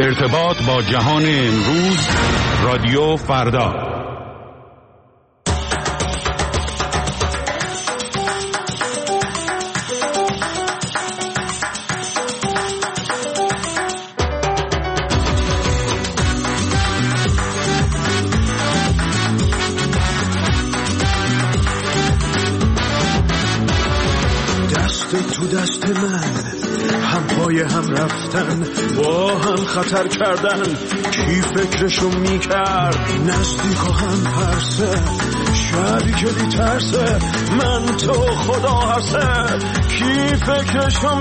ارتباط با جهان امروز، رادیو فردا. تو دست من هم پای هم رفتن، با هم خطر کردن، کی فکرشو میکرد؟ نزدیک و هم پرسه، شبی که بی ترسه، من تو خدا هرسه، کی فکرشو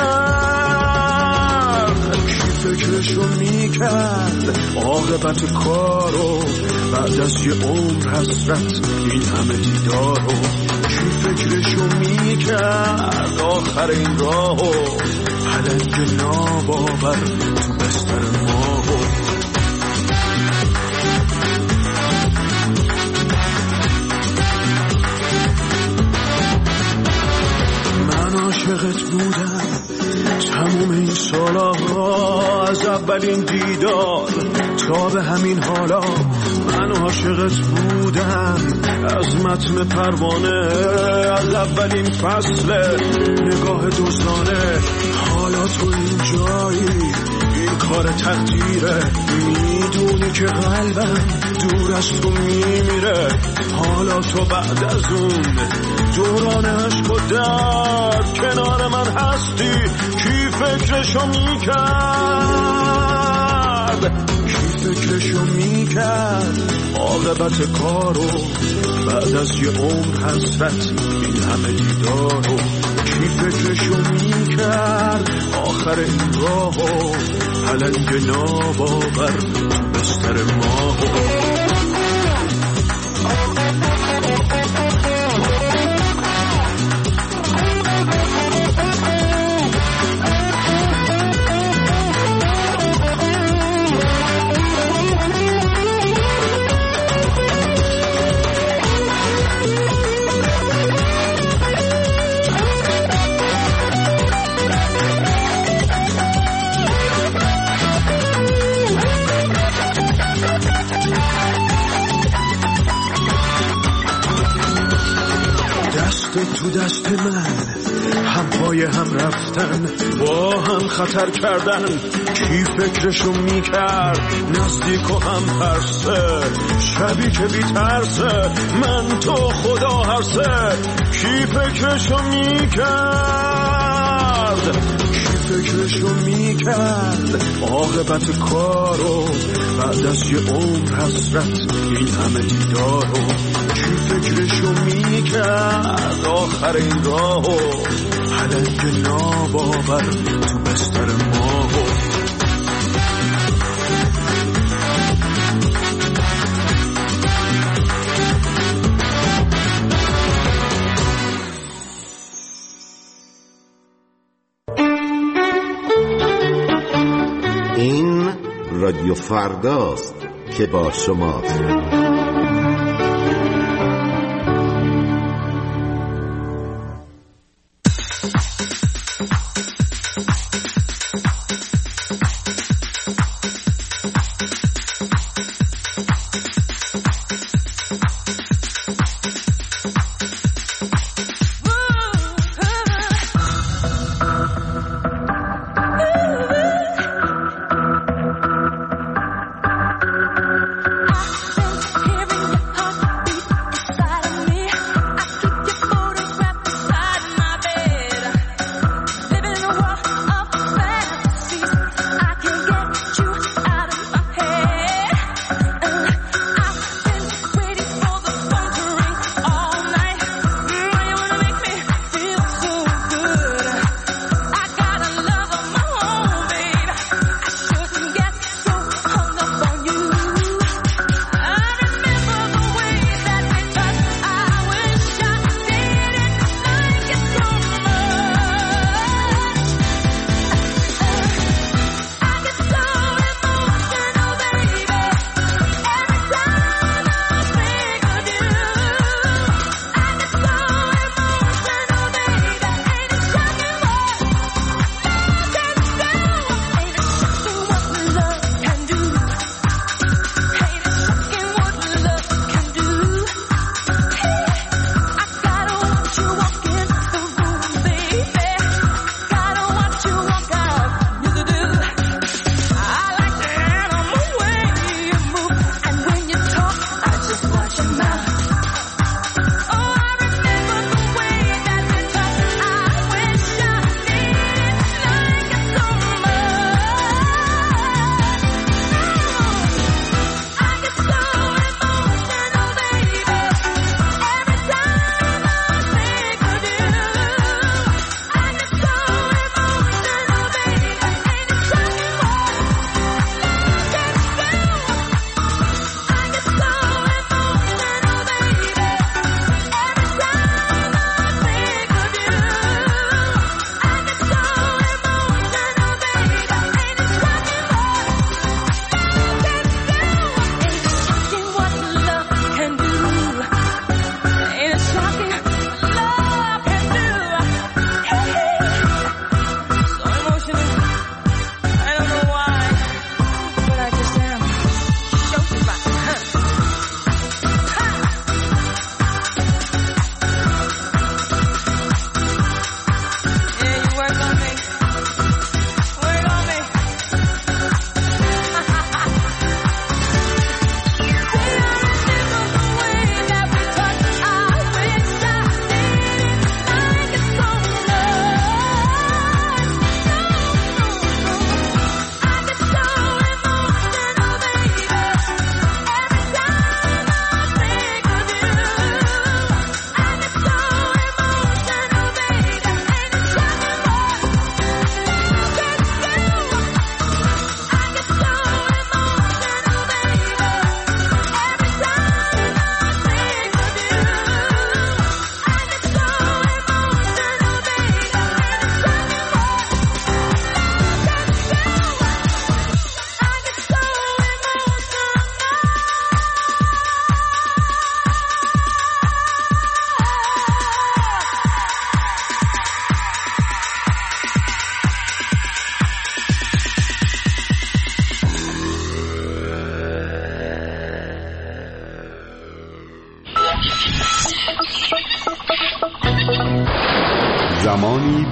میکرد؟ کی فکرشو میکرد؟ عاقبت کارو بعد از یه عمر حسرت، این همه دیدارو کی فکرشو میکرد؟ آخر این راهو پلنگ ناباور تو بستر ماهو. من عاشقت بودم تموم این سالها، از اولین دیدار تا به همین حالا. من عاشقت بودم از متن پروانه، از اولین فصل نگاه دوستانه. حالا تو این جایی، این کار تقدیره، میدونی که قلبم دور از تو میمیره. حالا تو بعد از اون دوران عشق و درد کنار من هستی، کی فکرشو میکرد؟ کی فکرشو میکرد؟ عاقبت کارو بعد از یه عمر حسرت، این همه دیدارو کی فکرشو میکرد؟ آخر این راهو پلنگ ناباور تو بستر ماهو. تو دست من هم پای هم رفتن، با هم خطر کردن، کی فکرشو میکرد؟ نزدیک و هم پرسه، شبی که بی ترسه، من تو خدا هرسه، کی فکرشو میکرد؟ کی فکرشو میکرد؟ عاقبت کارو بعد از یه عمر حسرت، این همه دیدارو کی فکرشو میکرد؟ آخر این راهو پلنگ ناباور تو بستر ماهو. این رادیو فرداست که با شماست.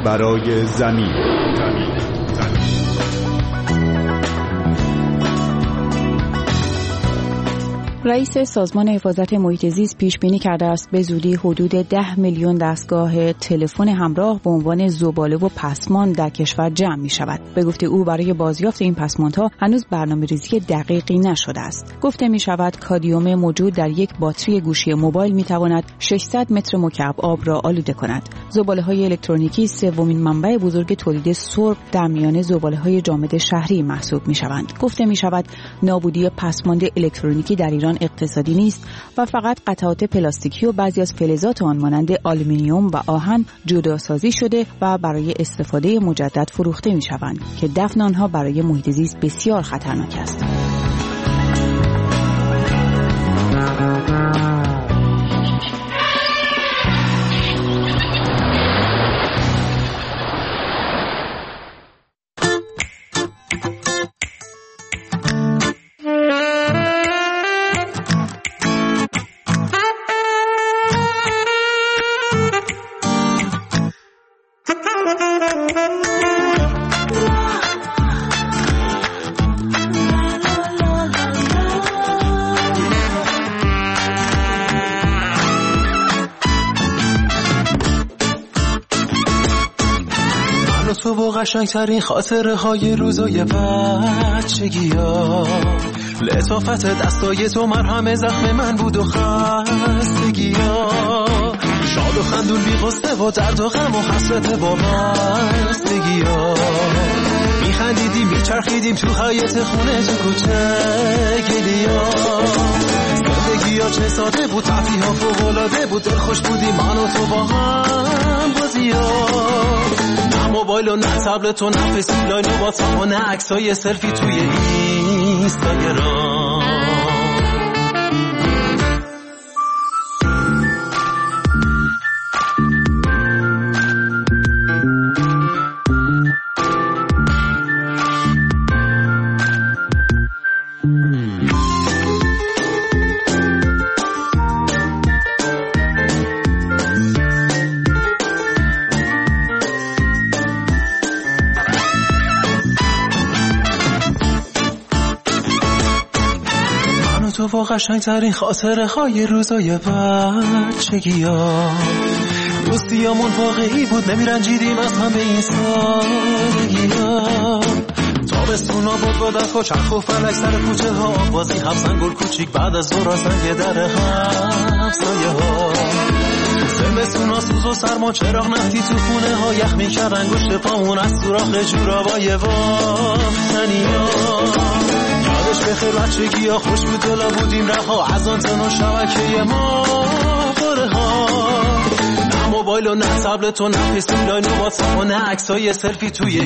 برای زمین. رئیس سازمان حفاظت محیط زیست پیش بینی کرده است به زودی حدود 10 میلیون دستگاه تلفن همراه به عنوان زباله و پسماند در کشور جمع می شود. به گفته او برای بازیافت این پسماندها هنوز برنامه‌ریزی دقیقی نشده است. گفته می شود کادمیوم موجود در یک باتری گوشی موبایل می تواند 600 متر مکعب آب را آلوده کند. زباله‌های الکترونیکی سومین منبع بزرگ تولید سرب در میان زباله‌های جامد شهری محسوب می شوند. گفته می شود نابودی پسماند الکترونیکی در ایران اقتصادی نیست و فقط قطعات پلاستیکی و بعضی از فلزات آن مانند آلومینیوم و آهن جداسازی شده و برای استفاده مجدد فروخته می شوند که دفن آنها برای محیط زیست بسیار خطرناک است. تو با قشنگترین خاطره های روزای بچگی ها، لطافت دستای تو مرهم زخم من بود و خستگی ها، شاد و خندون بی غصه و درد و غم و حسرت با بستگی ها، میخندیدیم میچرخیدیم تو حیاط خونه تو کوچه گلی ها، زندگی ها چه ساده بود، تفریح ها فوق‌العاده بود، دلخوش بودیم من و تو با هم بازی ها، موبایل و نه تبلت و نه فیسبوک لاین و واتساپ و نه عکسای سلفی توی اینستاگرام. تو با قشنگترین خاطره های روزای بچگی ها، دوستیامون واقعی بود، نمیرنجیدیم از همه این سادگی ها، تابستونا بود با دست و چرخ و فلک سر کوچه ها، بازی هفزن گل کوچیک بعد از ظهر سنگ در همسایه ها، زمستونا سوز و سرما چراغ نفتی تو خونه ها، یخ میکرد انگشت پامون از سوراخ جورابای واختنی ها، بخیر بچگی ها خوش بود دلا بودیم رها از آنتن و شبکه ما باره ها، نه موبایل و نه تبلت و نه فیسبوک لاین و واتساپ و نه عکسای سلفی توی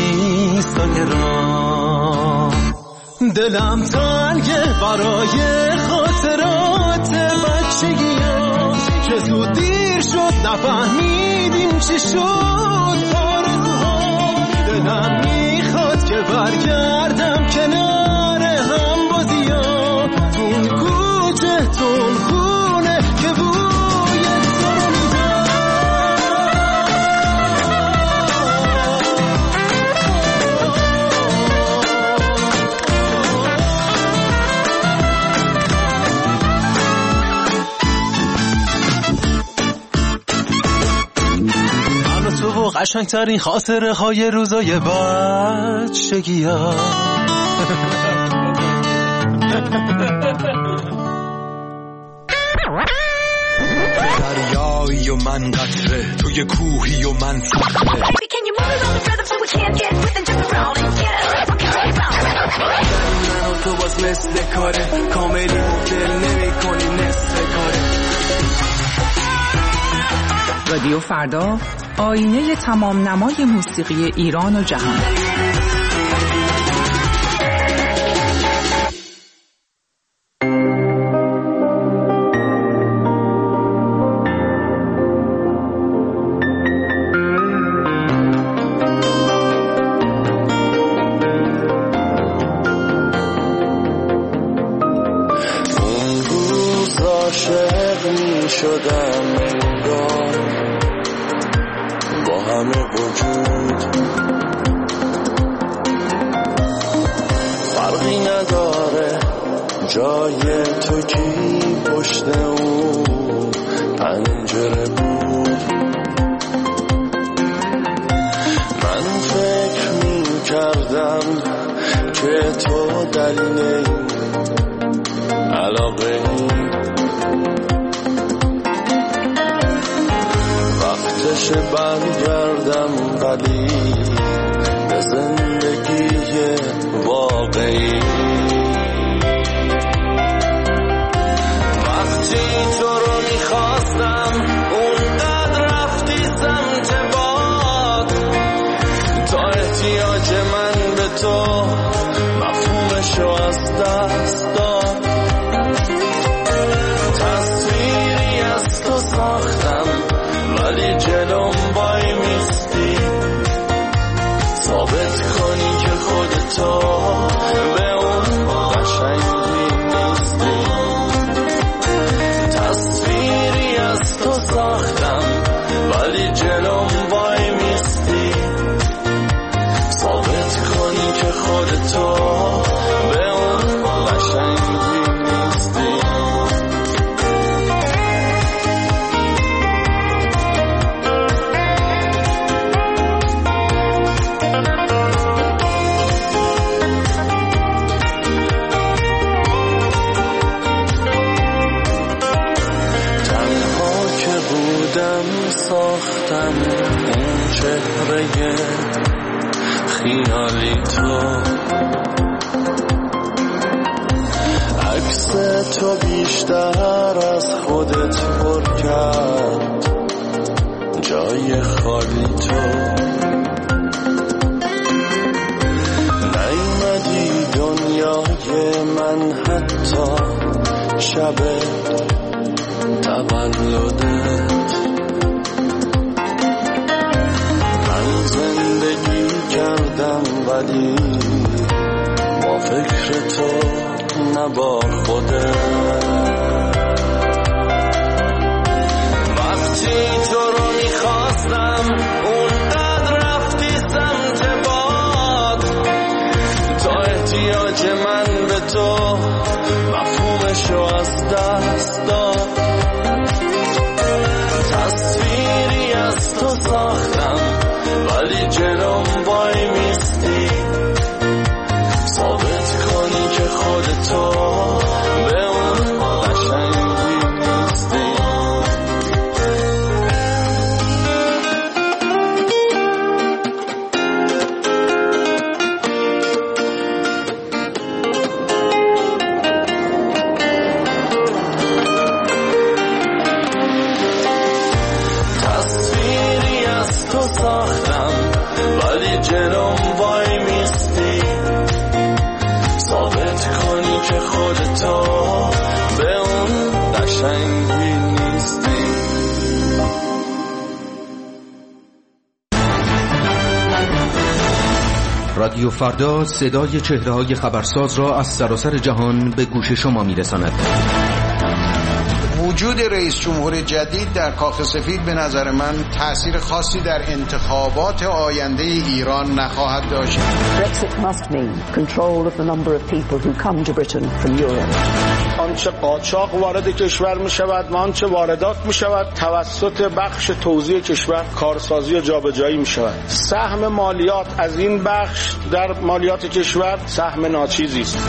اینستاگرام. دلم تنگه برای خاطرات بچگی ها، چه زود دیر شد نفهمیدیم چی شد آرزوها، دلم میخواد که برگردم کنار هم بازی‌ها، تون کوچه تون خونه که بوی تو رو میدم. من و تو و قشنگترین خاطره های روزای بچگی ها. دریایی و من قطره، توی کوهی و من صخره، من و تو باز مثل کاره، کاملی دل نمی کنی نصف کاره. رادیو فردا، آینه تمام نمای موسیقی ایران و جهان. جای تو کی پشت اون پنجره بود. من فکر می کردم که تو دلیل علاقه وقتش برگردم ولی به زندگی واقعی. وقتی تو رو میخواستم اونقدر رفتی سمت باد، تا احتیاج من به تو مفهومشو از دست داد. تصویری از تو ساختم ولی جلوم وای میستی، ثابت کنی که خودتو به اون قشنگی نیستی. تصویری از تو ساختم ولی جلوم وای میستی، ثابت کنی که خودتو به اون قشنگی نیستی. ساختم اون چهره خیالی تو، عکس تو بیشتر از خودت پر کرد جای خالی تو. نیومدی دنیای من حتی شب تولدت. زندگی کردم ولی با فکر تو نه با خودت. وقتی تو رو میخواستم اونقدر رفتی سمت باد، تا احتیاج من به تو مفهومشو از دست داد. تصویری از تو ساختم ولی جلوم وای میستی، ثابت کنی که خودتو به اون قشنگی نیستی. تصویری از تو ساختم ولی جلوم وای میستی، ثابت کنی که خودتو به اون قشنگی نیستی. رادیو فردا صدای چهره‌های خبرساز را از سراسر جهان به گوش شما میرساند. وجود رئیس جمهور جدید در کاخ سفید به نظر من تأثیر خاصی در انتخابات آینده ایران نخواهد داشت. Brexit must mean control of the number of people who come to Britain from Europe. آنچه قاچاق وارد کشور می شود و آنچه واردات می شود توسط بخش توزیع کشور کارسازی و جابجایی می شود. سهم مالیات از این بخش در مالیات کشور سهم ناچیزی است.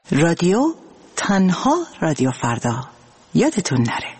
رادیو تنها رادیو فردا، یادتون نره.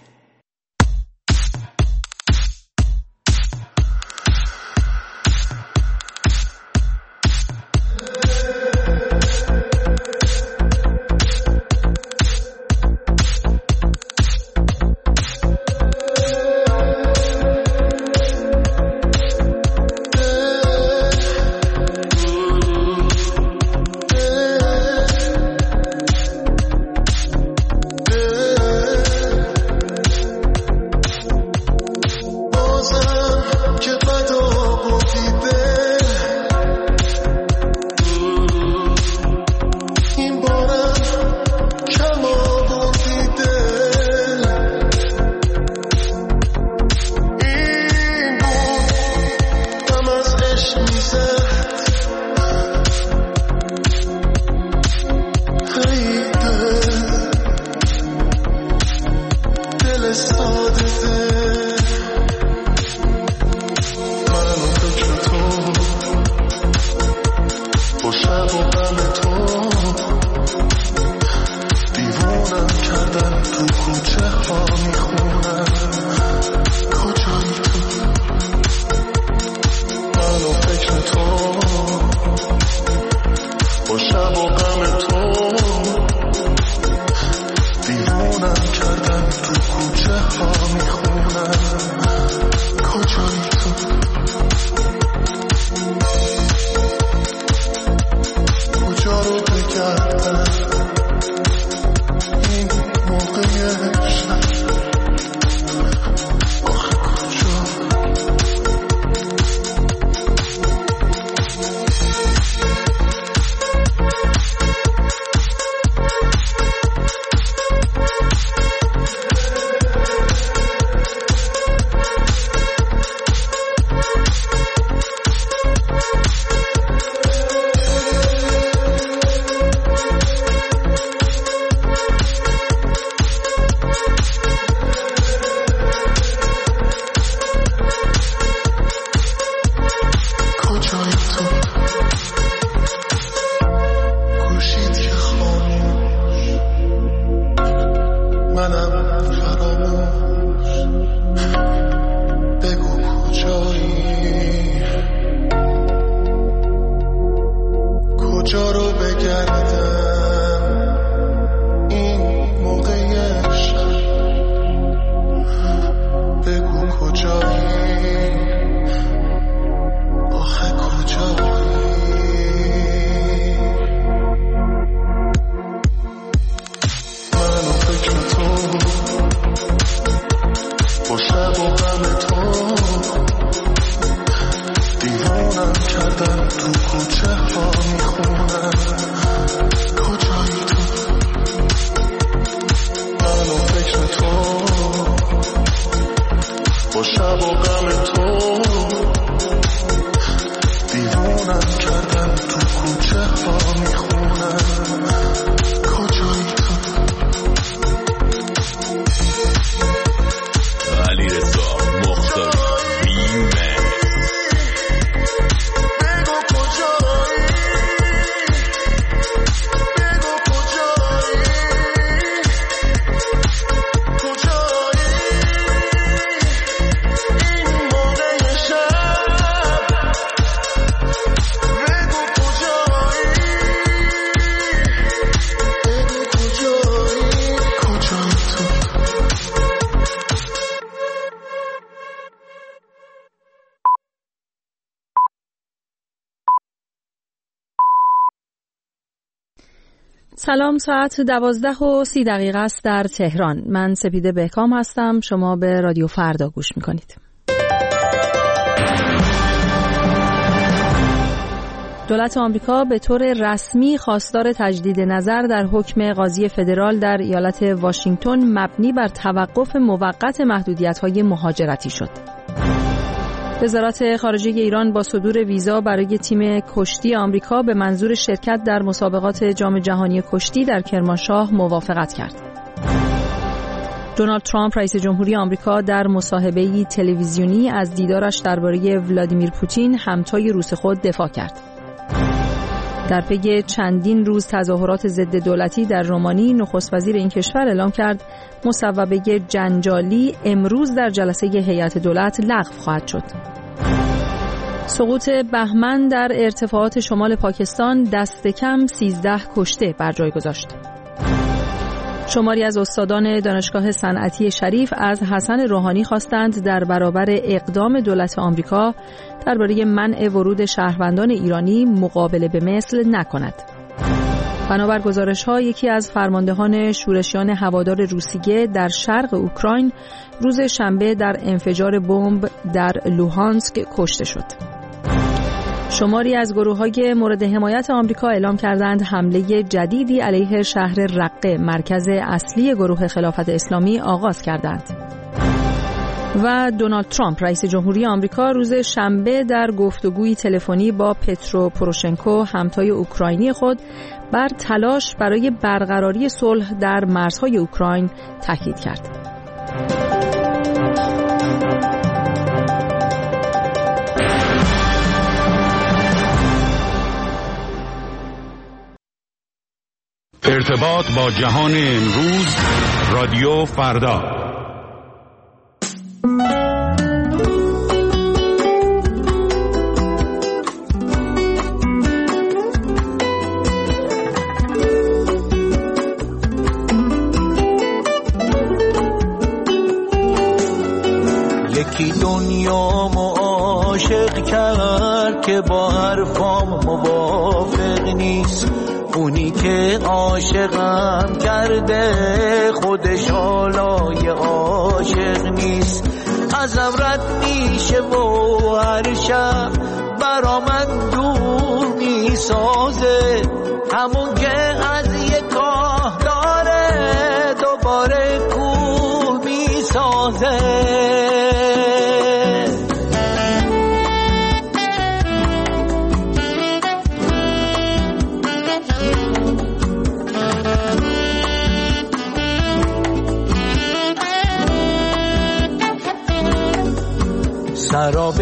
سلام، ساعت 12:30 است در تهران. من سپیده بهکام هستم. شما به رادیو فردا گوش میکنید. دولت آمریکا به طور رسمی خواستار تجدید نظر در حکم قاضی فدرال در ایالت واشنگتن مبنی بر توقف موقت محدودیت‌های مهاجرتی شد. وزارت خارجه ایران با صدور ویزا برای تیم کشتی آمریکا به منظور شرکت در مسابقات جام جهانی کشتی در کرمانشاه موافقت کرد. دونالد ترامپ رئیس جمهوری آمریکا در مصاحبه‌ای تلویزیونی از دیدارش درباره ولادیمیر پوتین همتای روس خود دفاع کرد. در پی چندین روز تظاهرات ضد دولتی در رومانی، نخست وزیر این کشور اعلام کرد مصوبه جنجالی امروز در جلسه هیئت دولت لغو خواهد شد. سقوط بهمن در ارتفاعات شمال پاکستان دست کم 13 کشته بر جای گذاشت. شماری از استادان دانشگاه صنعتی شریف از حسن روحانی خواستند در برابر اقدام دولت آمریکا درباره منع ورود شهروندان ایرانی مقابله به مثل نکند. بنابر گزارش‌ها یکی از فرماندهان شورشیان هوادار روسیه در شرق اوکراین روز شنبه در انفجار بمب در لوهانسک کشته شد. شماری از گروه‌های مورد حمایت آمریکا اعلام کردند حمله جدیدی علیه شهر رقه، مرکز اصلی گروه خلافت اسلامی، آغاز کردند. و دونالد ترامپ رئیس جمهوری آمریکا روز شنبه در گفتگوی تلفنی با پترو پوروشنکو همتای اوکراینی خود بر تلاش برای برقراری صلح در مرزهای اوکراین تاکید کرد. ارتباط با جهان امروز، رادیو فردا. یکی دنیامو عاشق کرد که با حرفام موافق نیست، اونی که عاشقم کرده خودش حالای عاشق نیست. ازم رد میشه و هر شب برا من دور میسازه، همون که از یک کاه داره دوباره کوه میسازه. سراب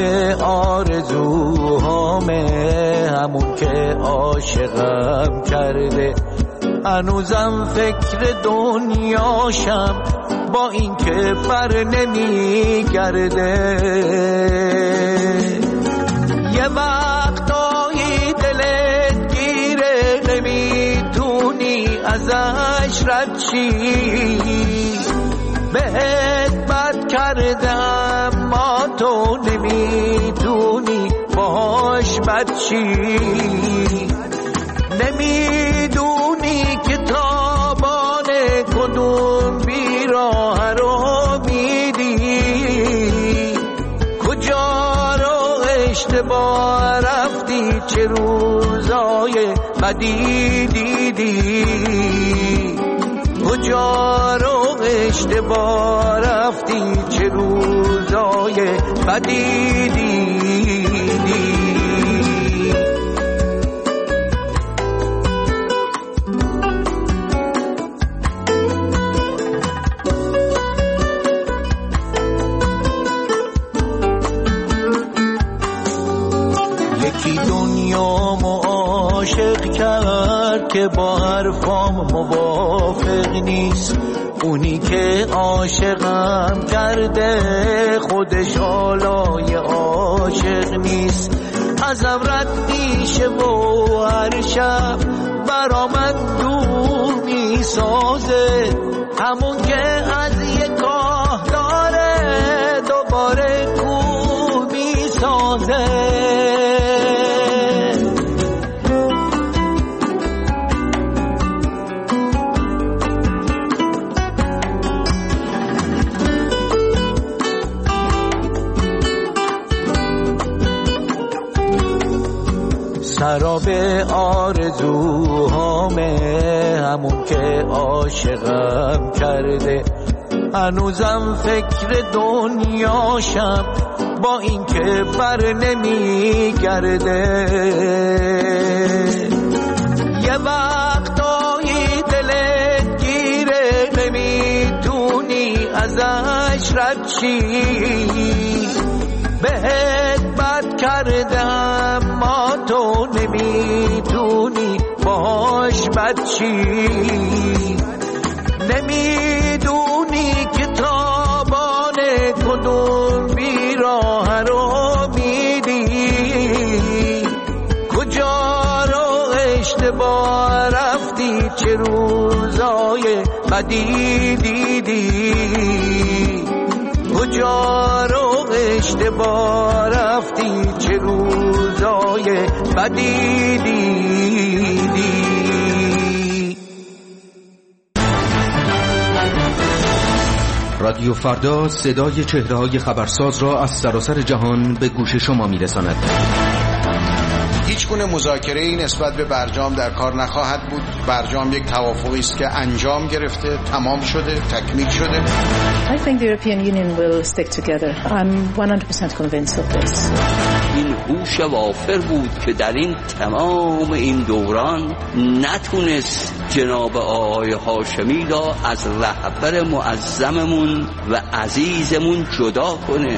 آرزوهامه همون که عاشقم کرده، هنوزم فکر دنیاشم با این که بر نمیگرده. یه وقتایی دلت گیره نمیتونی ازش رد شی، بهت بد کردم ما تو نمیدونی باش بد چی، نمیدونی که تابان کدوم بیراه رو میدی، کجا رو اشتباه رفتی چه روزای بدی دیدی، کجا رو اشتباه رفتی چه روزای بدی دیدی. یکی دنیامو عاشق کرد که با حرفام موافق نیست، اونی که عاشقم کرده خودش حالای عاشق نیست. ازم رد میشه و هر شب برا من دور میسازه، همون که از یک کاه داره دوباره کوه میسازه. سراب آرزوهامه همون که عاشقم کرده، هنوزم فکر دنیاشم با این که بر نمیگرده. یه وقتایی دلت گیره نمیتونی ازش رد شی، بهت بد کردم ما تو نمیدونی باش بد چی نمیدونی کتابان کدوم بیراه رو میدی کجا رو اشتباه رفتی چه روزای بدی دیدی کجا رو اشتباه رفتی چه روزای بدی دیدی رادیو فردا صدای چهره‌های خبرساز را از سراسر جهان به گوش شما می‌رساند. هیچ گونه مذاکره‌ای نسبت به برجام در کار نخواهد بود. برجام یک توافقی است که انجام گرفته، تمام شده، تکمیل شده. I think the European Union will stick together. I'm 100% convinced of this. این هوش وافر بود که در این تمام این دوران نتونست جناب آقای هاشمی را از رهبر معظممون و عزیزمون جدا کنه.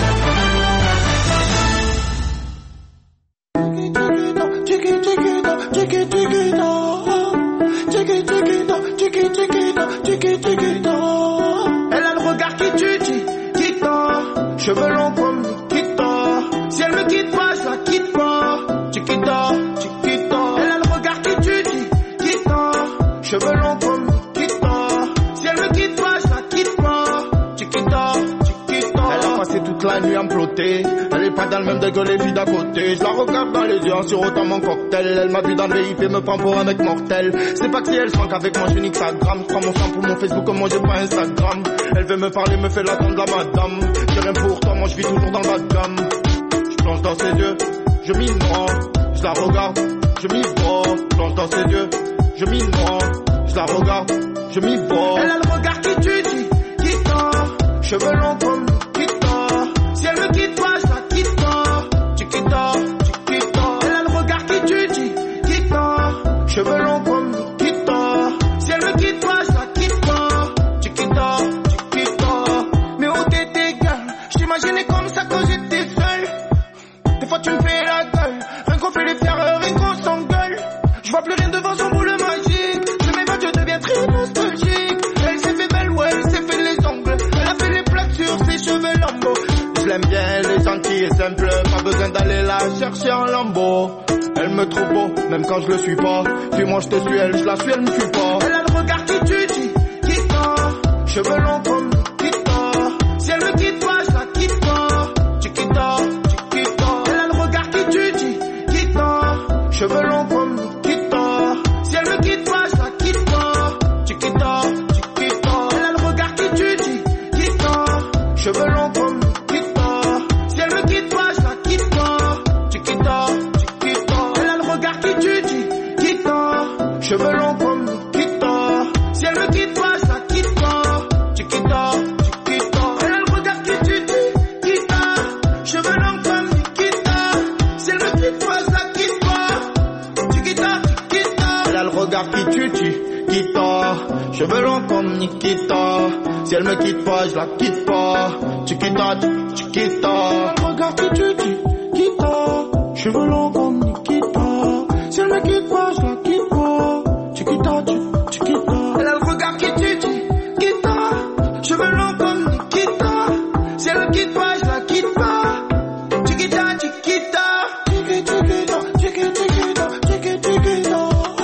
Elle a le regard qui tue, Nikita. Cheveux longs comme Nikita. Si elle me quitte pas, je la quitte pas. Chiquita, Chiquita. Elle a le regard qui tue, Nikita. Cheveux longs comme Nikita. Si elle me quitte pas, je la quitte pas. Chiquita, Chiquita. Elle a passé toute la nuit à me flotter. Elle est pas dans le même degré les filles d'à côté. Je la regarde dans les yeux en sirotant mon cocktail. Elle m'a vu dans le VIP et me prend pour un mec mortel. C'est pas que si elle se manque avec moi, je nique sa gramme. Je prends mon sang pour mon Facebook comme moi j'ai pas Instagram. Elle veut me parler, me fait l'attendre la madame. J'ai rien pour toi, moi je vis toujours dans le bas de gamme. Je plonge dans ses yeux, je m'y noie. Je la regarde, je m'y vois. Je plonge dans ses yeux, je m'y noie. Je la regarde, je m'y vois. Elle a le regard qui tue, Nikita. Cheveux longs comme Nikita. Si elle me quitte pas, je la quitte pas. Chiquita, Chiquita. Elle a le regard qui tue, Nikita. Cheveux longs comme Nikita. Si elle me quitte pas, je la quitte pas. Chiquita, Chiquita. Mais où t'étais, gueule? J'imaginais comme ça quand j'étais seul. Des fois tu me fais la gueule. Rien qu'on fait les fiers, rien qu'on s'engueule. Je vois plus rien devant son boule magique. Je m'évade, je deviens très nostalgique. Elle s'est fait belle, ouais, elle s'est fait les ongles. Elle a fait les plaques sur ses cheveux lambeaux. Je l'aime bien, elle est gentille et simple. Pas besoin d'aller la chercher en lambeau. Elle me trouve beau, même quand je le suis pas. Puis moi je te suis, elle, je la suis, elle me suit pas. Elle a le regard qui tue, Nikita. Cheveux longs comme Nikita. Si elle me quitte pas, je la quitte pas. Chiquita, Chiquita. Elle a le regard qui tue, Nikita. Cheveux longs comme Nikita. Si elle me quitte pas, je la quitte pas. Chiquita, Chiquita. Elle a le regard qui tue, Nikita. Cheveux longs comme Nikita. Si elle me quitte pas, je la quitte pas. Chiquita, Chiquita. Elle a le regard qui tue, Nikita. Cheveux longs comme Nikita. Si elle me quitte pas, je la quitte pas. Chiquita, Chiquita. Elle a le regard qui tue, Nikita. Cheveux longs comme Nikita. Si elle me quitte pas, je la quitte pas. Chiquita, Chiquita. Elle a le regard qui tue, Nikita. Cheveux longs comme Nikita. Si elle me quitte pas, je la quitte pas. Chiquita, Chiquita. Le regard qui tue, Nikita. Cheveux longs comme Nikita. Si elle me quitte pas, je la quitte pas. Chiquita, Chiquita. Elle a le regard qui tue, Nikita. Cheveux longs comme Nikita. Si elle me quitte pas, je la quitte pas. Chiquita, Chiquita. Chiquita, Chiquita, Chiquita, Chiquita.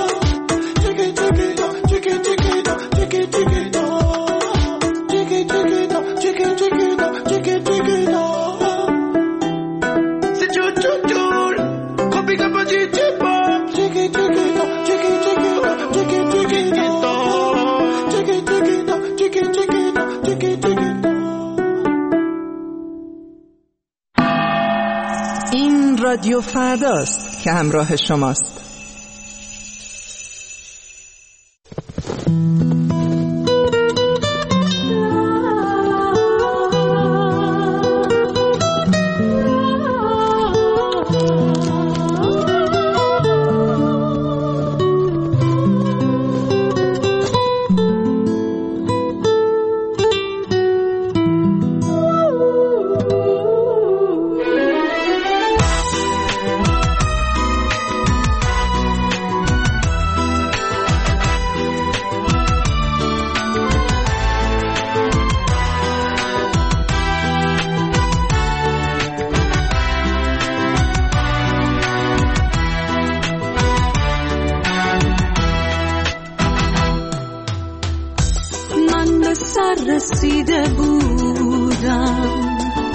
Chiquita, Chiquita, Chiquita, Chiquita. Chiquita, Chiquita, Chiquita, Chiquita. C'est tout, tout, tout. Gros big up, Chiquita. Chiquita, Chiquita, Chiquita, Chiquita. Chiquita, Chiquita, Chiquita. این رادیو فرداست که همراه شماست. سر رسیده بودم،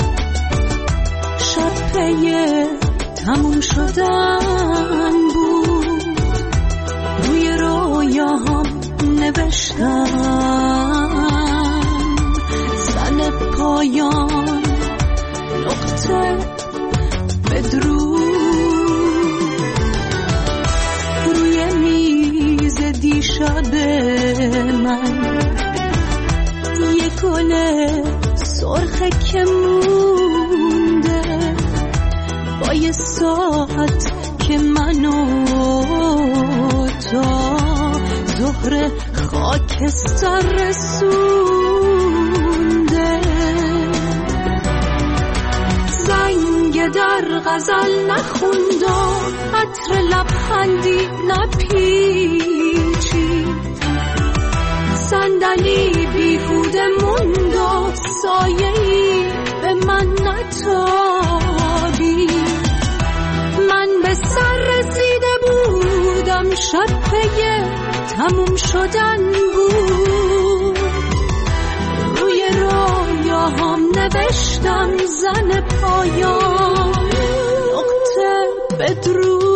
شب پی تموم شدن بود، روی رویاهام نوشتم زن پایان نقطه بدرود. روی میز دیشب من یه گل سرخه که مونده، با یه ساعت که منو تا ظهر خاکستر رسونده. زنگ در غزل نخوندم، عطر لبخندی نپیچید، صندلی بیهوده موند و سایه‌ای به من نتابید. من به سر رسیده بودم، شب پی تموم شدن بود، روی رویاهام نوشتم زن پایان نقطه بدرود.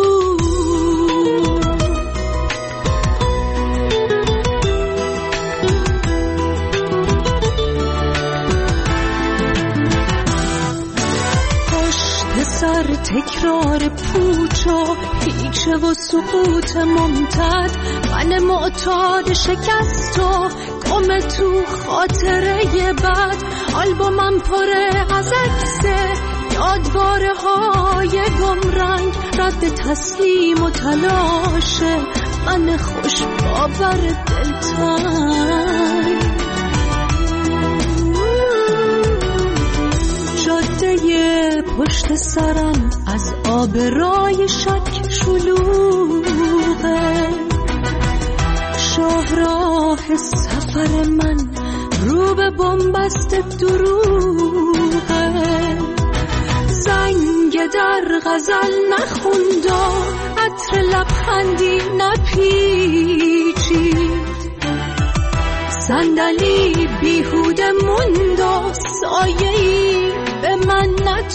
سر تکرار پوچ و پیچه و سقوط ممتد، من معتاد شکست و گم تو خاطره بد. آلبومم پره از عکسه یادواره های گمرنگ، رد تسلیم و تلاشه من خوش باور دلتنگ. جاده پشت سرم از آبرای شک شلوغه، شاهراه سفر من رو به بنبست دروغه. زنگ در غزل نخوندم، عطر لبخندی نپیچید، صندلی بیهوده موند و سایه‌ای به من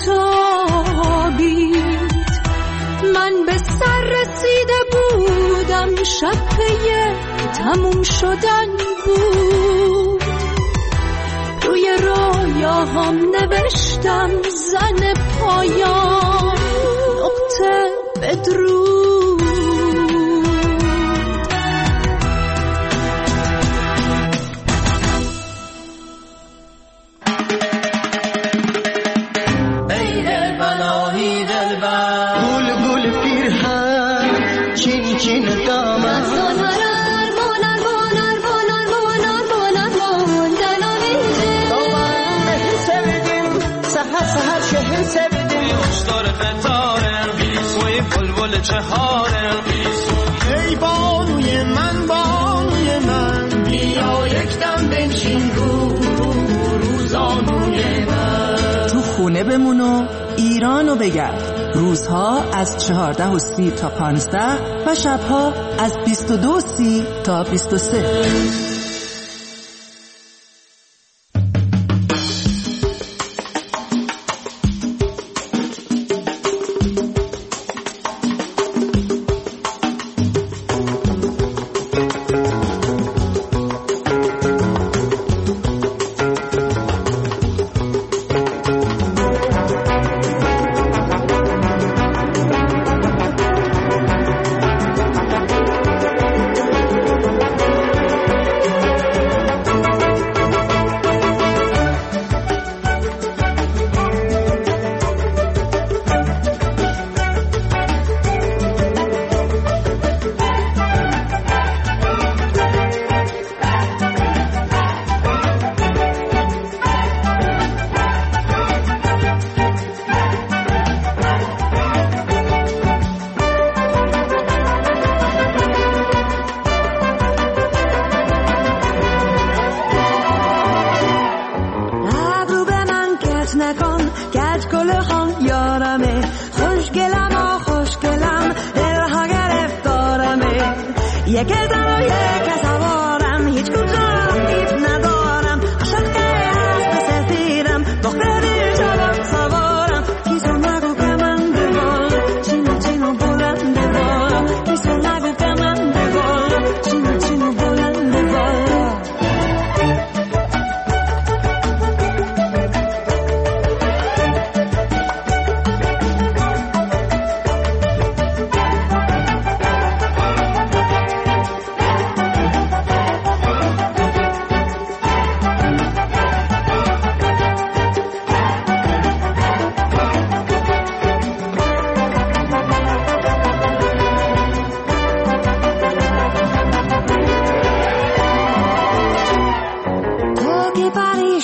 نتابید. من به سر رسیده بودم، شب پی تموم شدن بود، روی رویاهام نوشتم زن پایان نقطه بدرود. ای بانوی من بانوی من، بیا یکدم بنشین روزانوی من. تو خونه بمون و ایرانو بگرد. روزها از 14:30 تا 15 و شبها از 22:30 تا 23. یک زن و یک سوارم، هیچ کجا دیپ ندارم،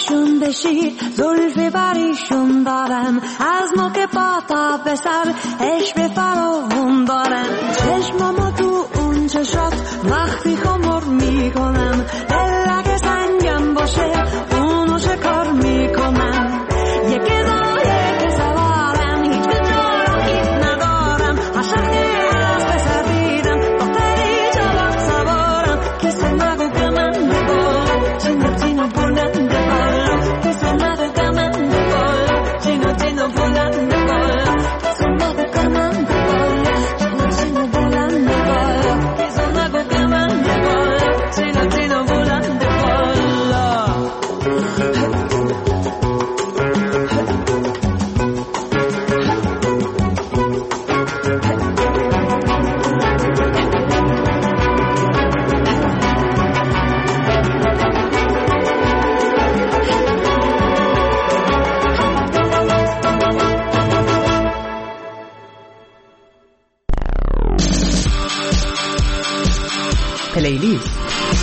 روشون بشی زلفی بریشون دارم از ما که پاتا به سر عشق به فراون دارم چشمامو تو اون چشات وقتی خمر میکنم دل اگه سنگم باشه اونو چه کار میکنم یکی سوارم هیچ به جارم ندارم عشقی از بسر دیدم دختری جواب سوارم کسی نگو که من بگو چینو بلند بگو کسی نگو که من بگو چینو بلند بگو کسی نگو که من بگو چینو بلند بگو کسی نگو که من بگو چینو بلند بگو پلیلیست.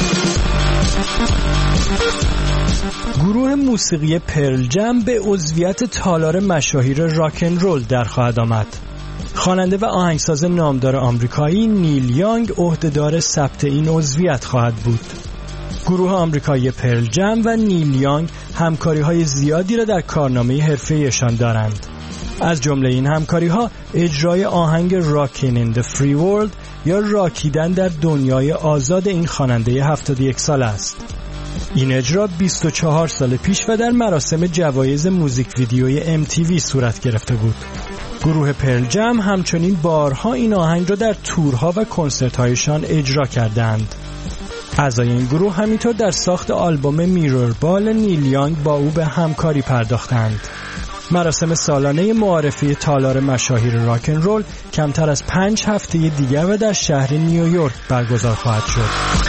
گروه موسیقی پرل جم به عضویت تالار مشاهیر راکن رول در خواهد آمد. خواننده و آهنگساز نامدار آمریکایی نیل یانگ عهدهدار ثبت این عضویت خواهد بود. گروه آمریکایی پرل جم و نیل یانگ همکاری‌های زیادی را در کارنامه حرفه‌ایشان دارند. از جمله این همکاری‌ها اجرای آهنگ راکین این د فری ورلد یا راکیدن در دنیای آزاد این خواننده 71 ساله است. این اجرا 24 سال پیش و در مراسم جوایز موزیک ویدیوی MTV صورت گرفته بود. گروه پرل جم همچنین بارها این آهنگ را در تورها و کنسرت‌هایشان اجرا کردند. اعضای این گروه همینطور در ساخت آلبوم میرور بال نیل یانگ با او به همکاری پرداختند. مراسم سالانه معارفه تالار مشاهیر راکن رول کمتر از 5 هفته دیگر و در شهر نیویورک برگزار خواهد شد.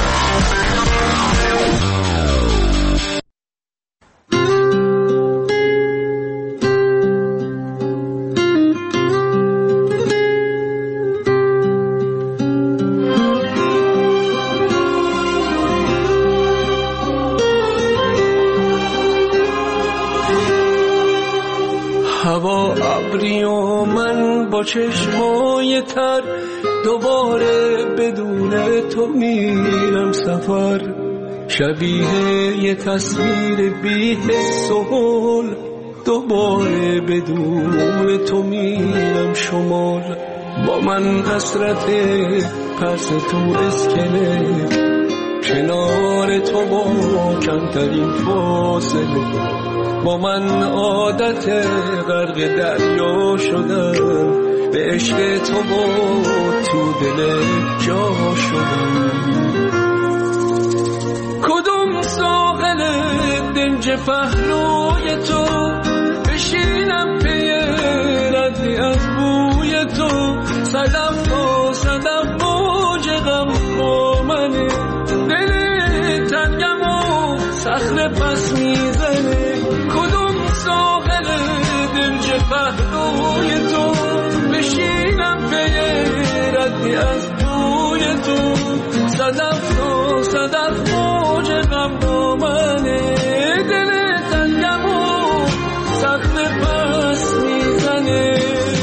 هوا ابری و من با چشمای تر دوباره بدون تو میرم سفر شبیه یه تصویر بی حس و حال دوباره بدون تو میرم شمال با من حسرت پس تو اسکله کنار تو با کمترین فاصله با من عادت غرق دریا شدم به عشق تو با تو دل جا شدم کدوم ساحل دنج پهلوی تو بشینم پی ردی از بوی تو صدف تا صدف موج غم با منه دل تنگم و صخره پس میزنه کدوم ساحل دنج پهلوی تو بشینم پی ردی از بوی تو صدف تا صدف موج غم با منه دل تنگم و صخره پس میزنه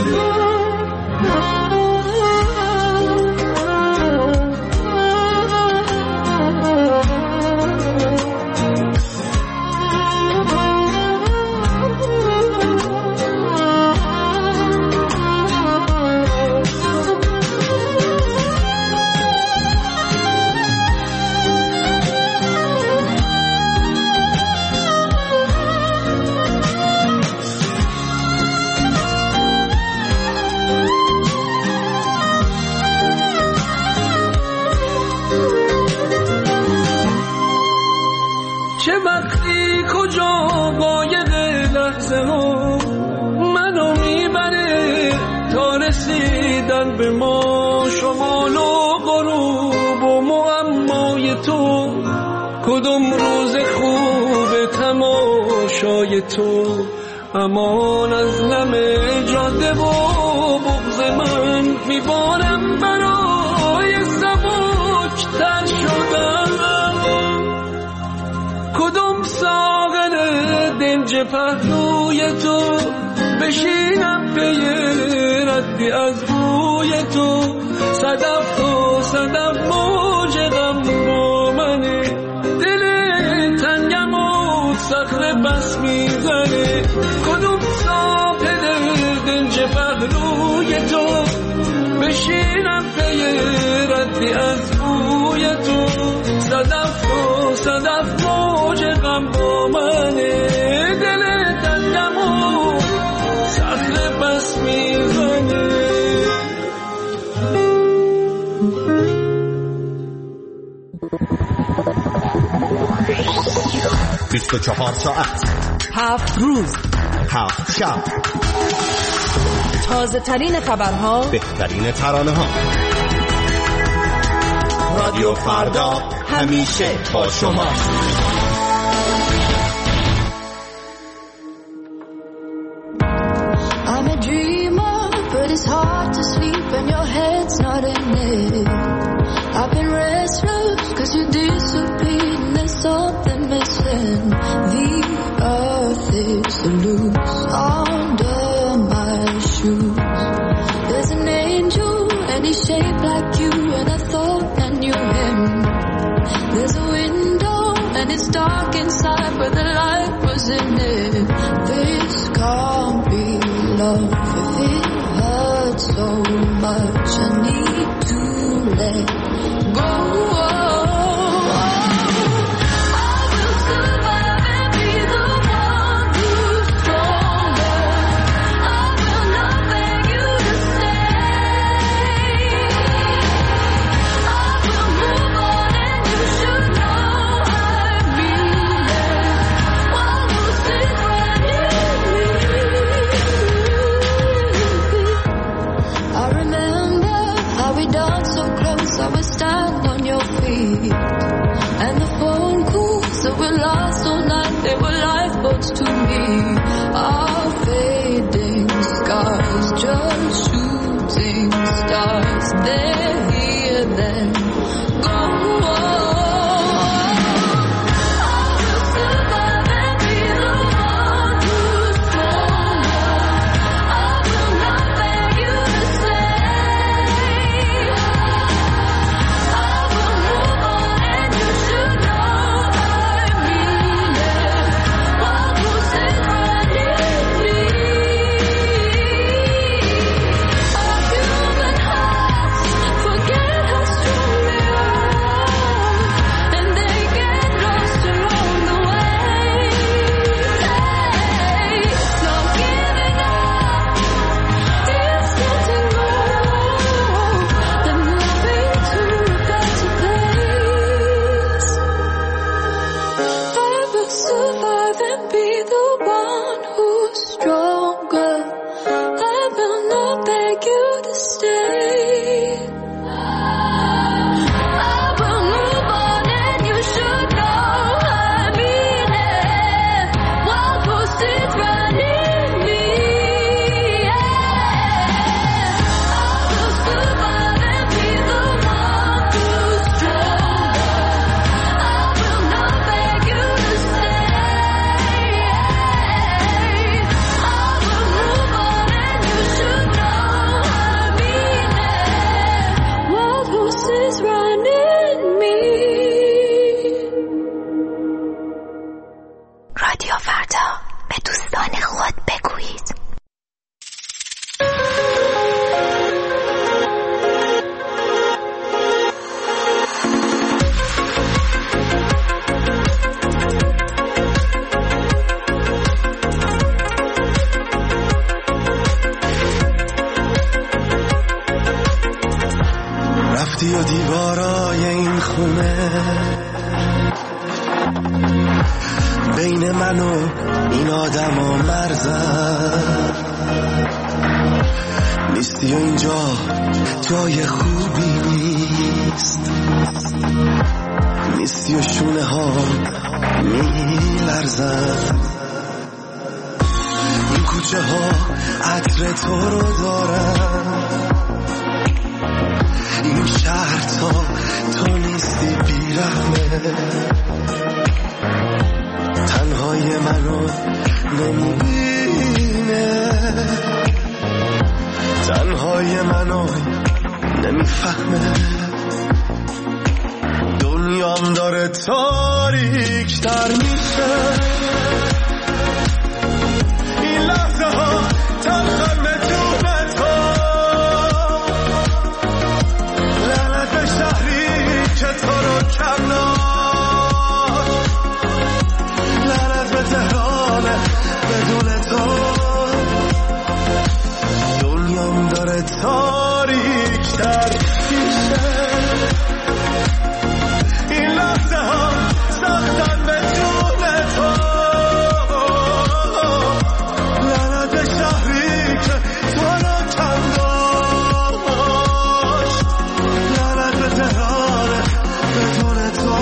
چه وقتی کجا قایق لحظه ها منو میبره تا رسیدن به ما شمال و غروب و معمای تو کدوم روز خوب تماشای تو امان از نم جاده و بغض من میبارم برای سبک تر شدن کدوم ساغر دنج پهلوی تو، بشینم پی ردی از روی تو. صدف تو صدف موج غم با منه، دل تنگم و صخره بس میزنه. کدوم ساپه دنج پهلوی تو، بشینم پی ردی از روی تو. صدف تو صدف موج غم با منه، دل تنگم و صخره بس میزنه. 24 ساعت 7 روز 7 شب، تازه ترین خبرها، بهترین ترانه ها. رادیو فردا همیشه با شما. I'm a dreamer, but it's hard to sleep when your head's not in it. I've been restless cause you disappeared and there's something missing. The earth is loose under my shoes. There's an angel and he's shaped like you, and I thought I knew him. There's a window and it's dark inside, but the light was in it. This can't be love if it hurts so much. I need to let go. And the phone calls that were lost all night, they were lifeboats to me. Our fading scars, just shooting stars. They're here then, go on. رفتی و دیوارای این خونه بین من و این آدم و مرزم نیستی و اینجا جای خوبی نیست، نیستی و شونه ها میلرزن. این کوچه ها عطر تو رو دارن، این شهر تو نیستی بیرحمه. تنهای منو دنیام داره تاریک تر میشه این لحظه ها تلخن بدون تو لعنت به شهری که تو رو کم داشت لعنت به تهران بدون تو دنیام داره تاریک تر میشه این لحظه ها سختن بدون تو لعنت به شهری که تو رو کم داشت لعنت به تهران بدون تو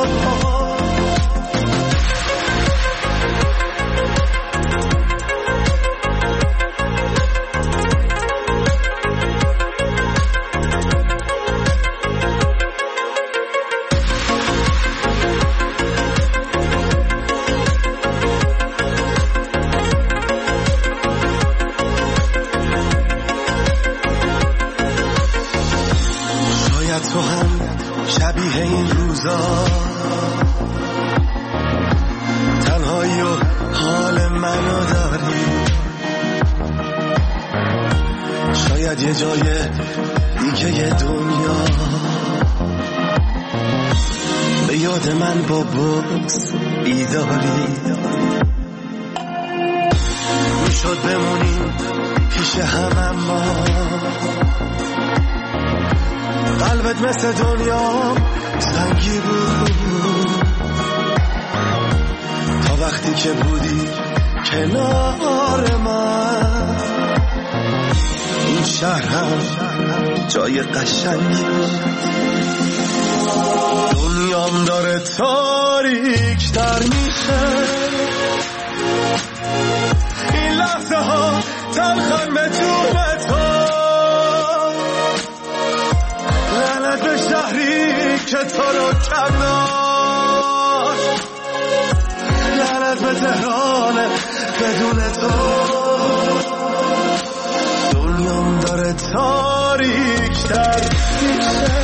تو هم شبیه این روزا تنهایی و حال منو داری شاید یه جای دیگه دنیا به یاد من با بغض بیداری میشد بمونیم پیش هم اما قلبت مثل دنیا سنگی بود تا وقتی که بودی کنار من این شهر هم جای قشنگی دنیام داره تاریک تر میشه این لحظه ها تلخن بدون تو لعنت به شهری که تو رو کم داشت لعنت به تهران بدون تو دنیام داره تاریک تر میشه